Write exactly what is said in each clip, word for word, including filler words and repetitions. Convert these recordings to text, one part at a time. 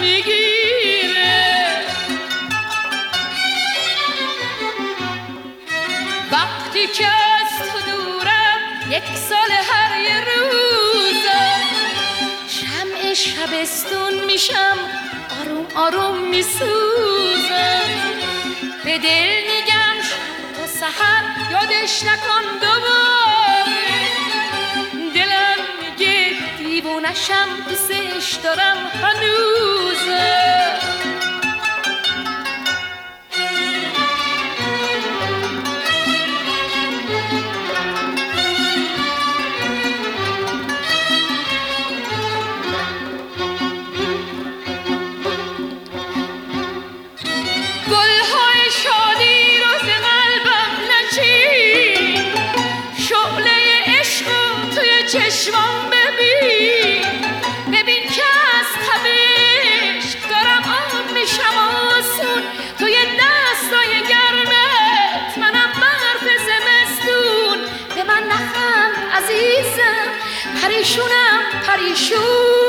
میگیره. وقتی که از تو دورم یک سال هر یه روزم، شمع شبستون میشم آروم آروم میسوزم. به دل میگم شب تا سحر یادش نکن دوباره، دلم میگه دیوونشم دوستش دارم هنوزم. گلهای شادی رو ز قلبم نچین، شعله عشق رو توی چشمام ببین. ببین که از تبش دارم آب میشم آسون، توی دستای گرمت منم برف زمستون. به من نخند عزیزم، پریشونم پریشون.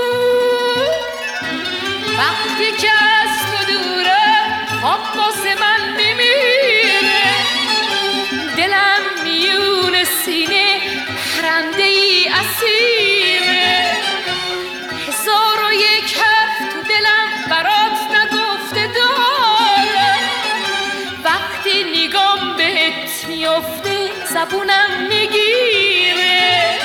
وقتی که از تو دورم خواب واسه من میمیره، دلم میون سینه پرنده ای اسیره. هزار و یک حرف تو دلم برات نگفته دارم، وقتی نگام بهت میفته زبونم میگیره.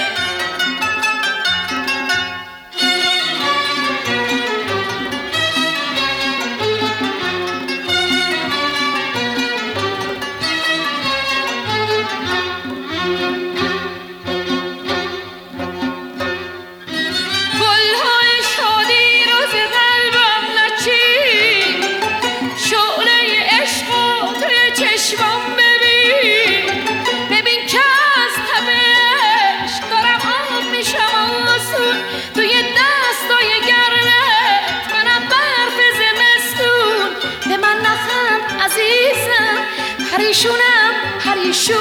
پریشونم پریشون.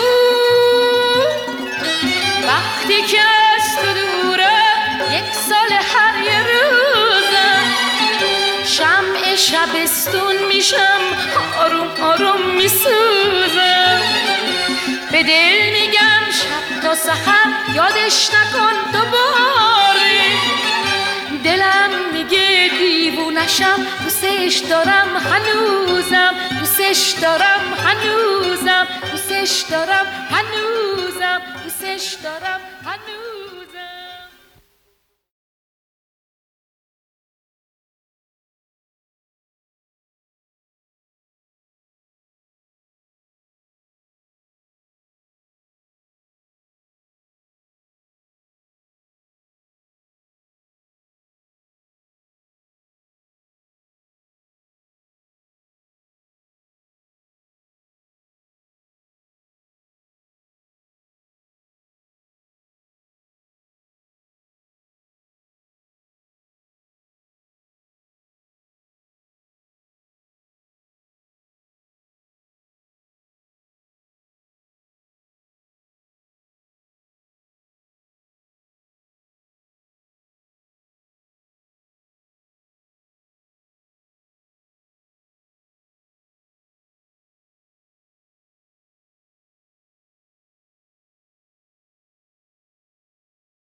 وقتی که از تو دورم یک سال هر یه روزم، شمع شبستون میشم آروم آروم میسوزم. به دل میگم شب تا سحر یادش نکن دوباره، دلم میگه دیوونشم دوستش دارم هنوزم. دوستش دارم هنوزم، دوستش دارم هنوزم، دوستش دارم هنوزم.